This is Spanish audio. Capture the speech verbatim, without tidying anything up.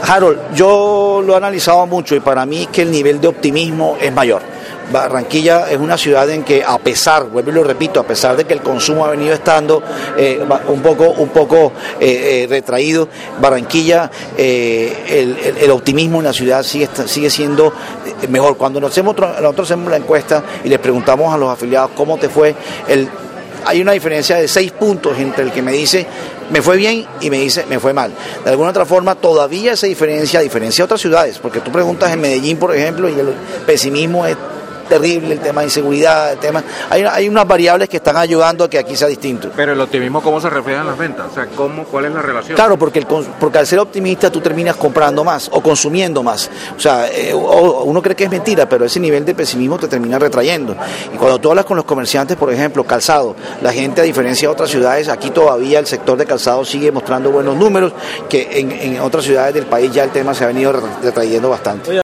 Harold, yo lo he analizado mucho y para mí es que el nivel de optimismo es mayor. Barranquilla es una ciudad en que, a pesar, vuelvo y lo repito, a pesar de que el consumo ha venido estando eh, un poco, un poco eh, eh, retraído, Barranquilla, eh, el, el, el optimismo en la ciudad sigue, sigue siendo mejor. Cuando nos hacemos, nosotros hacemos la encuesta y les preguntamos a los afiliados cómo te fue, el, hay una diferencia de seis puntos entre el que me dice me fue bien y me dice me fue mal. De alguna otra forma todavía esa diferencia, a diferencia de otras ciudades, porque tú preguntas en Medellín, por ejemplo, y el pesimismo es terrible, el tema de inseguridad, el tema, hay, hay unas variables que están ayudando a que aquí sea distinto. Pero el optimismo, ¿cómo se refleja en las ventas? O sea, ¿cómo, ¿cuál es la relación? Claro, porque, el, porque al ser optimista tú terminas comprando más o consumiendo más. O sea, eh, o, uno cree que es mentira, pero ese nivel de pesimismo te termina retrayendo. Y cuando tú hablas con los comerciantes, por ejemplo, calzado, la gente, a diferencia de otras ciudades, aquí todavía el sector de calzado sigue mostrando buenos números, que en, en otras ciudades del país ya el tema se ha venido retrayendo bastante.